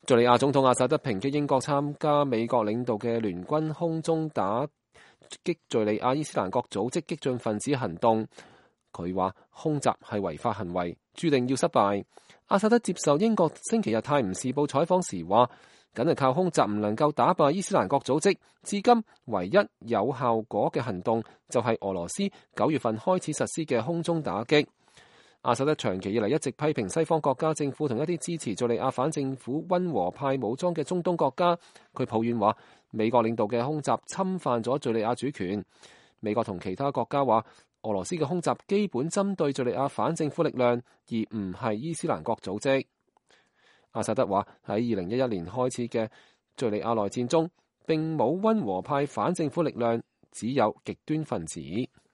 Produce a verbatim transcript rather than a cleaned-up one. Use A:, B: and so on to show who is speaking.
A: 敘利亞總統阿薩德抨擊英國參加美國領導嘅聯軍空中打擊敘利亞伊斯蘭國組織激進分子行動。佢話空襲係違法行為，注定要失敗。阿薩德接受英國星期日泰晤士報採訪時話，僅係靠空襲唔能夠打敗伊斯蘭國組織，至今唯一有效果嘅行動就係俄羅斯九月份開始實施嘅空中打擊。阿薩德長期以嚟一直批評西方國家政府同一啲支持敘利亞反政府溫和派武裝嘅中東國家。佢抱怨話，美國領導嘅空襲侵犯咗敘利亞主權。美國同其他國家話，俄羅斯嘅空襲基本針對敘利亞反政府力量，而唔係伊斯蘭國組織。阿薩德話，喺二零一一年開始嘅敘利亞內戰中，並冇溫和派反政府力量，只有極端分子。